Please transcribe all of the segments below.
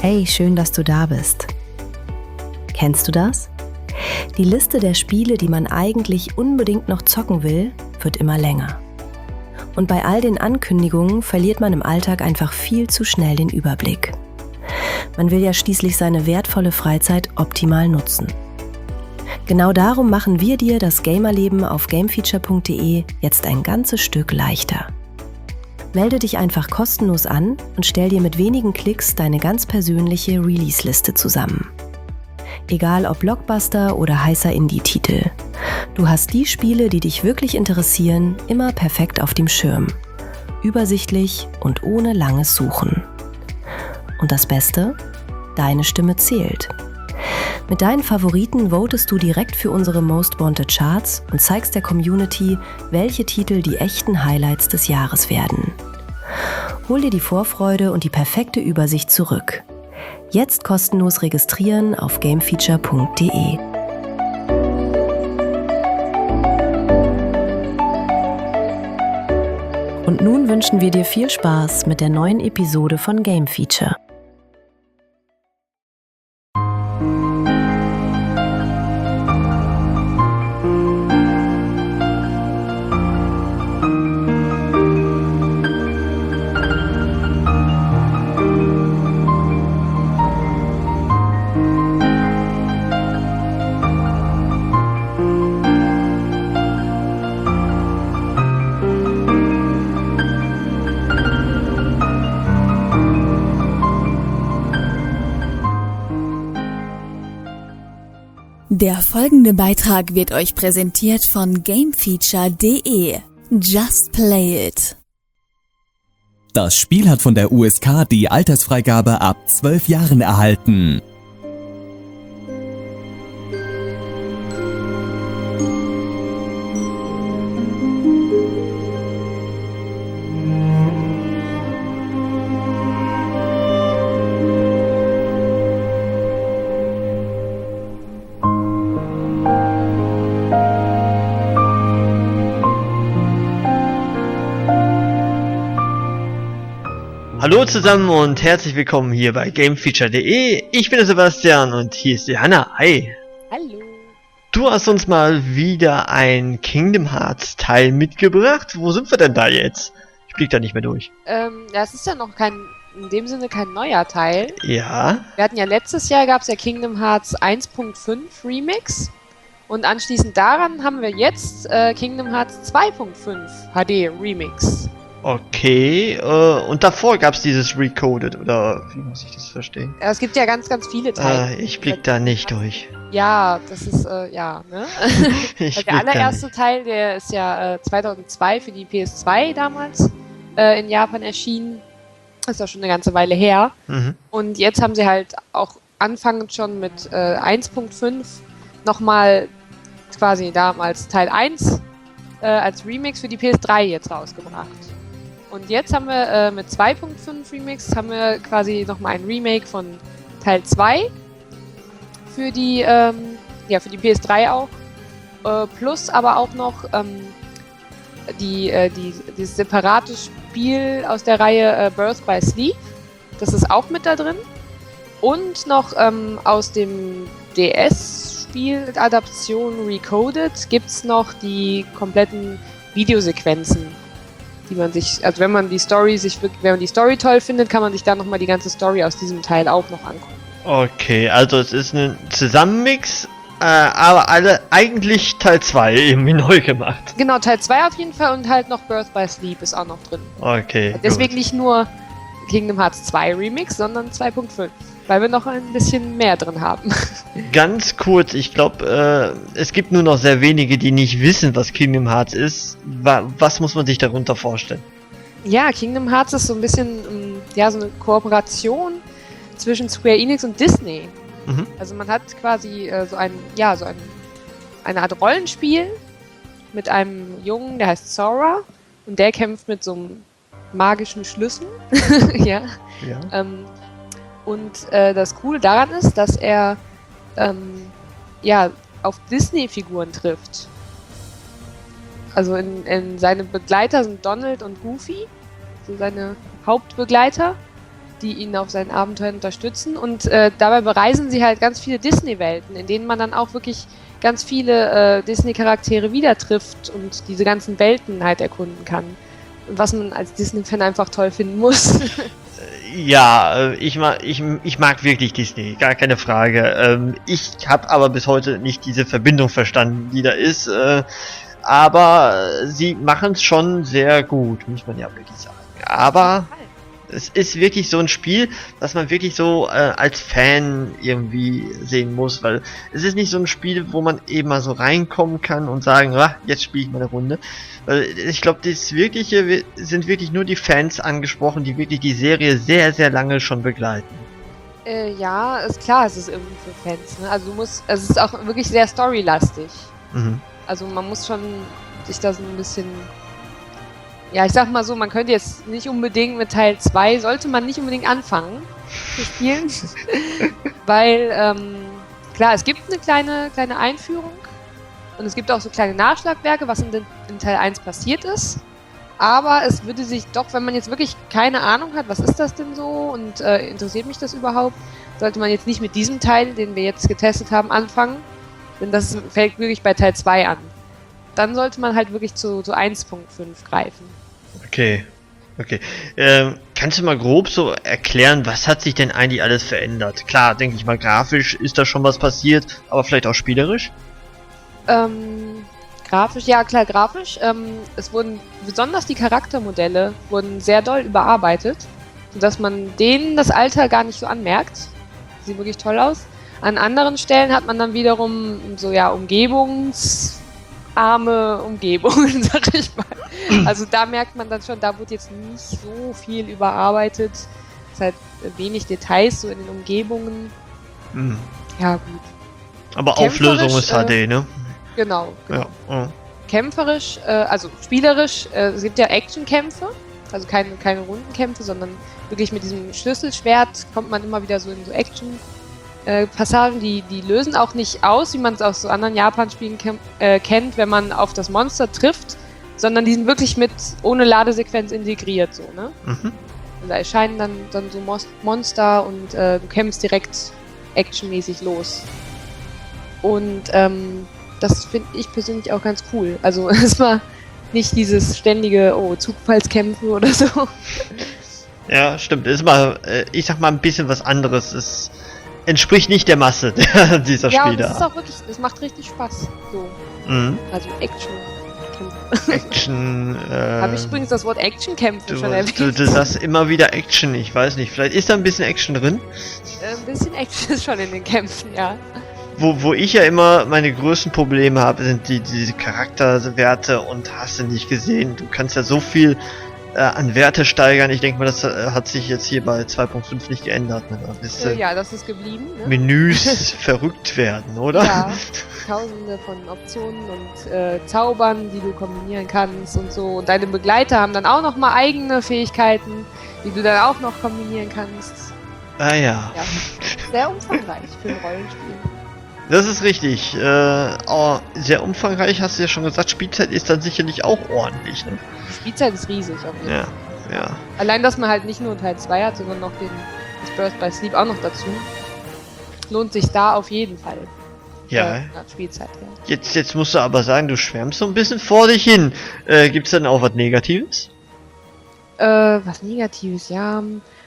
Hey, schön, dass du da bist. Kennst du das? Die Liste der Spiele, die man eigentlich unbedingt noch zocken will, wird immer länger. Und bei all den Ankündigungen verliert man im Alltag einfach viel zu schnell den Überblick. Man will ja schließlich seine wertvolle Freizeit optimal nutzen. Genau darum machen wir dir das Gamerleben auf gamefeature.de jetzt ein ganzes Stück leichter. Melde dich einfach kostenlos an und stell dir mit wenigen Klicks deine ganz persönliche Release-Liste zusammen. Egal ob Blockbuster oder heißer Indie-Titel. Du hast die Spiele, die dich wirklich interessieren, immer perfekt auf dem Schirm. Übersichtlich und ohne langes Suchen. Und das Beste? Deine Stimme zählt. Mit deinen Favoriten votest du direkt für unsere Most Wanted Charts und zeigst der Community, welche Titel die echten Highlights des Jahres werden. Hol dir die Vorfreude und die perfekte Übersicht zurück. Jetzt kostenlos registrieren auf gamefeature.de. Und nun wünschen wir dir viel Spaß mit der neuen Episode von Game Feature. Der folgende Beitrag wird euch präsentiert von gamefeature.de. Just play it. Das Spiel hat von der USK die Altersfreigabe ab 12 Jahren erhalten. Hallo zusammen und herzlich willkommen hier bei gamefeature.de. Ich bin der Sebastian und hier ist die Hanna. Hi. Hallo. Du hast uns mal wieder ein Kingdom Hearts Teil mitgebracht. Wo sind wir denn da jetzt? Ich blick da nicht mehr durch. Das ist ja noch in dem Sinne kein neuer Teil. Ja. Wir hatten ja letztes Jahr gab es ja Kingdom Hearts 1.5 Remix. Und anschließend daran haben wir jetzt Kingdom Hearts 2.5 HD Remix. Okay, und davor gab es dieses Recoded, oder wie muss ich das verstehen? Es gibt ja ganz, ganz viele Teile. Ich blick da nicht durch. Ja, das ist, ja, ne? Der allererste Teil, der ist ja 2002 für die PS2 damals in Japan erschienen. Das ist auch schon eine ganze Weile her. Mhm. Und jetzt haben sie halt auch anfangend schon mit 1.5 nochmal quasi damals Teil 1 als Remix für die PS3 jetzt rausgebracht. Und jetzt haben wir mit 2.5 Remix haben wir quasi nochmal ein Remake von Teil 2 für die für die PS3 auch. Plus aber auch noch dieses separate Spiel aus der Reihe Birth by Sleep. Das ist auch mit da drin. Und noch aus dem DS-Spiel Adaption Recoded gibt es noch die kompletten Videosequenzen, die man sich, also wenn man die Story toll findet, kann man sich dann nochmal die ganze Story aus diesem Teil auch noch angucken. Okay, also es ist ein Zusammenmix, aber alle eigentlich Teil 2 irgendwie neu gemacht. Genau, Teil 2 auf jeden Fall und halt noch Birth by Sleep ist auch noch drin. Okay. Deswegen gut. nicht nur Kingdom Hearts 2 Remix, sondern 2.5, weil wir noch ein bisschen mehr drin haben. Ganz kurz, ich glaube, es gibt nur noch sehr wenige, die nicht wissen, was Kingdom Hearts ist. Was muss man sich darunter vorstellen? Ja, Kingdom Hearts ist so ein bisschen so eine Kooperation zwischen Square Enix und Disney. Mhm. Also man hat quasi eine Art Rollenspiel mit einem Jungen, der heißt Sora und der kämpft mit so einem magischen Schlüssel. Ja. Und das Coole daran ist, dass er auf Disney-Figuren trifft. Also seine Begleiter sind Donald und Goofy, so seine Hauptbegleiter. die ihn auf seinen Abenteuern unterstützen. Und dabei bereisen sie halt ganz viele Disney-Welten, in denen man dann auch wirklich ganz viele Disney-Charaktere wieder trifft und diese ganzen Welten halt erkunden kann. Und was man als Disney-Fan einfach toll finden muss. Ja, ich mag wirklich Disney, gar keine Frage. Ich habe aber bis heute nicht diese Verbindung verstanden, die da ist. Aber sie machen es schon sehr gut, muss man ja wirklich sagen. Aber es ist wirklich so ein Spiel, das man wirklich so als Fan irgendwie sehen muss, weil es ist nicht so ein Spiel, wo man eben mal so reinkommen kann und sagen, jetzt spiele ich mal eine Runde. Weil ich glaube, das Wirkliche sind wirklich nur die Fans angesprochen, die wirklich die Serie sehr, sehr lange schon begleiten. Ja, ist klar, es ist irgendwie für Fans. Ne? Also es ist auch wirklich sehr storylastig. Mhm. Also man muss schon sich da so ein bisschen... Ja, ich sag mal so, man könnte jetzt nicht unbedingt mit Teil 2, sollte man nicht unbedingt anfangen zu spielen. Weil, klar, es gibt eine kleine Einführung und es gibt auch so kleine Nachschlagwerke, was in Teil 1 passiert ist. Aber es würde sich doch, wenn man jetzt wirklich keine Ahnung hat, was ist das denn so und interessiert mich das überhaupt, sollte man jetzt nicht mit diesem Teil, den wir jetzt getestet haben, anfangen. Denn das fällt wirklich bei Teil 2 an. Dann sollte man halt wirklich zu 1.5 greifen. Okay. Kannst du mal grob so erklären, was hat sich denn eigentlich alles verändert? Klar, denke ich mal, grafisch ist da schon was passiert, aber vielleicht auch spielerisch? Grafisch, ja klar, grafisch. Es wurden, besonders die Charaktermodelle wurden sehr doll überarbeitet, sodass man denen das Alter gar nicht so anmerkt. Sieht wirklich toll aus. An anderen Stellen hat man dann wiederum so, ja, arme Umgebungen, sag ich mal. Also da merkt man dann schon, da wird jetzt nicht so viel überarbeitet. Es ist halt wenig Details so in den Umgebungen. Mhm. Ja, gut. Aber Auflösung ist HD, ne? Genau. Ja. Kämpferisch, also spielerisch, es gibt ja Actionkämpfe, also keine Rundenkämpfe, sondern wirklich mit diesem Schlüsselschwert kommt man immer wieder so in so Action Passagen, die lösen auch nicht aus, wie man es aus so anderen Japan-Spielen kennt, wenn man auf das Monster trifft, sondern die sind wirklich ohne Ladesequenz integriert, so, ne? Mhm. Und da erscheinen dann so Monster und du kämpfst direkt actionmäßig los. Und das finde ich persönlich auch ganz cool. Also es war nicht dieses ständige, Zufallskämpfe oder so. Ja, stimmt. Es ist mal, ich sag mal, ein bisschen was anderes. Es entspricht nicht der Masse dieser ja, Spieler. Ja, das ist auch wirklich, das macht richtig Spaß. So. Mhm. Also Action-Kämpfe. Action, Habe ich übrigens das Wort Action-Kämpfe schon erwähnt? Du sagst immer wieder Action, ich weiß nicht. Vielleicht ist da ein bisschen Action drin? Ein bisschen Action ist schon in den Kämpfen, ja. Wo ich ja immer meine größten Probleme habe, sind diese Charakterwerte und hast du nicht gesehen. Du kannst ja so viel an Werte steigern. Ich denke mal, das hat sich jetzt hier bei 2.5 nicht geändert. Ne? Ja, das ist geblieben. Ne? Menüs verrückt werden, oder? Ja, tausende von Optionen und Zaubern, die du kombinieren kannst und so. Und deine Begleiter haben dann auch nochmal eigene Fähigkeiten, die du dann auch noch kombinieren kannst. Ah ja. Ja, sehr umfangreich für ein Rollenspiel. Das ist richtig. Sehr umfangreich, hast du ja schon gesagt. Spielzeit ist dann sicherlich auch ordentlich. Ne? Die Spielzeit ist riesig auf jeden Fall. Ja. Allein, dass man halt nicht nur Teil 2 hat, sondern noch das Birth by Sleep auch noch dazu. Lohnt sich da auf jeden Fall. Ja. Spielzeit, ja. Jetzt musst du aber sagen, du schwärmst so ein bisschen vor dich hin. Gibt's denn auch was Negatives? Was Negatives, ja.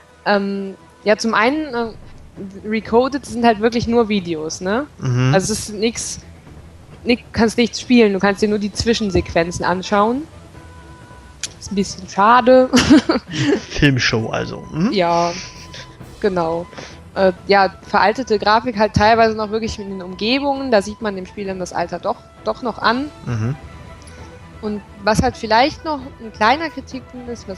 Ja, zum einen, Recoded sind halt wirklich nur Videos, ne? Mhm. Also es ist kannst nichts spielen, du kannst dir nur die Zwischensequenzen anschauen. Ist ein bisschen schade. Filmshow also. Hm? Ja, genau. Ja, veraltete Grafik halt teilweise noch wirklich in den Umgebungen, da sieht man dem Spiel dann das Alter doch noch an. Mhm. Und was halt vielleicht noch ein kleiner Kritikpunkt ist,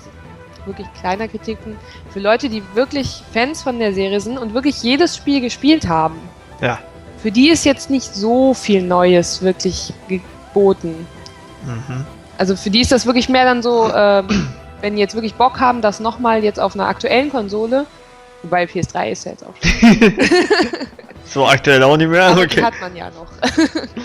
für Leute, die wirklich Fans von der Serie sind und wirklich jedes Spiel gespielt haben. Ja. Für die ist jetzt nicht so viel Neues wirklich geboten. Mhm. Also für die ist das wirklich mehr dann so, wenn die jetzt wirklich Bock haben, das nochmal jetzt auf einer aktuellen Konsole, wobei PS3 ist ja jetzt auch schon. So aktuell auch nicht mehr? Aber Okay. die hat man ja noch.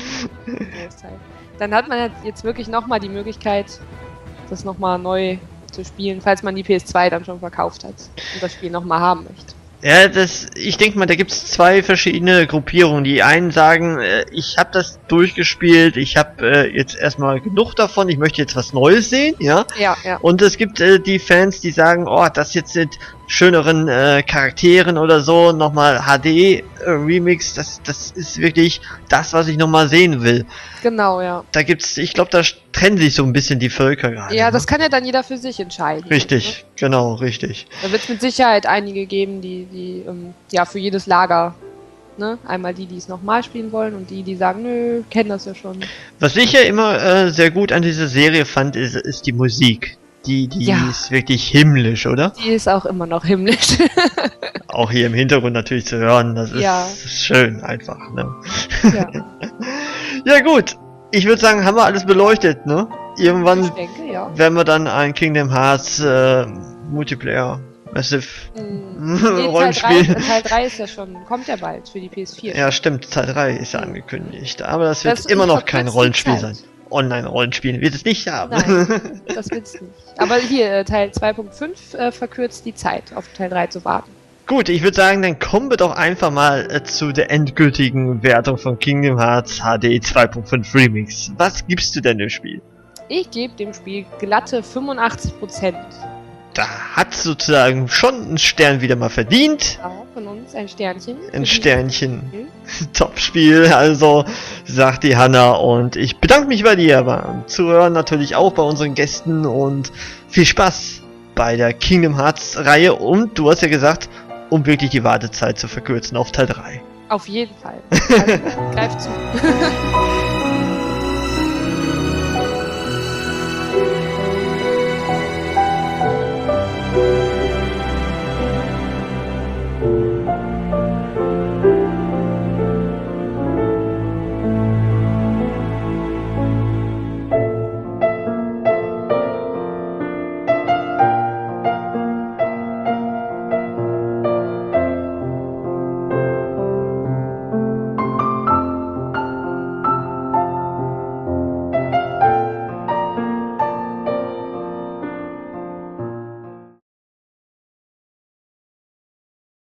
Dann hat man jetzt wirklich nochmal die Möglichkeit, das nochmal neu zu spielen, falls man die PS2 dann schon verkauft hat und das Spiel nochmal haben möchte. Ja, ich denke mal, da gibt es zwei verschiedene Gruppierungen. Die einen sagen, ich habe das durchgespielt, ich habe jetzt erstmal genug davon, ich möchte jetzt was Neues sehen, ja. Ja. Und es gibt die Fans, die sagen, oh, das jetzt mit schöneren Charakteren oder so, nochmal HD-Remix, das ist wirklich das, was ich nochmal sehen will. Genau, ja. Da gibt's, ich glaube, da trennen sich so ein bisschen die Völker gerade. Ja, ne? das kann ja dann jeder für sich entscheiden. Richtig, genau, richtig. Da wird es mit Sicherheit einige geben, die ja für jedes Lager, ne? Einmal die es nochmal spielen wollen und die sagen, nö, kennen das ja schon. Was ich ja immer sehr gut an dieser Serie fand, ist die Musik. Die Ja. ist wirklich himmlisch, oder? Die ist auch immer noch himmlisch. Auch hier im Hintergrund natürlich zu hören, das ist Ja. schön einfach, ne? Ja, Ja gut, ich würde sagen, haben wir alles beleuchtet, ne? Irgendwann ich denke, ja. werden wir dann ein Kingdom Hearts Multiplayer Massive Nee, Rollenspiel. Teil 3 ist ja schon, kommt ja bald für die PS4. Ja, stimmt, Teil 3 ist ja angekündigt, aber das wird Das immer noch verkürzt kein die Rollenspiel Zeit. sein. Online-Rollenspiel wird es nicht haben. Nein, das wird's nicht. Aber hier, Teil 2.5 verkürzt die Zeit, auf Teil 3 zu warten. Gut, ich würde sagen, dann kommen wir doch einfach mal zu der endgültigen Wertung von Kingdom Hearts HD 2.5 Remix. Was gibst du denn dem Spiel? Ich gebe dem Spiel glatte 85%. Da hat sozusagen schon einen Stern wieder mal verdient. Ja, von uns ein Sternchen. Ein Sternchen. Top-Spiel, also sagt die Hanna, und ich bedanke mich bei dir beim Zuhören, natürlich auch bei unseren Gästen, und viel Spaß bei der Kingdom Hearts Reihe, und du hast ja gesagt, um wirklich die Wartezeit zu verkürzen auf Teil 3. Auf jeden Fall. Also, greif zu.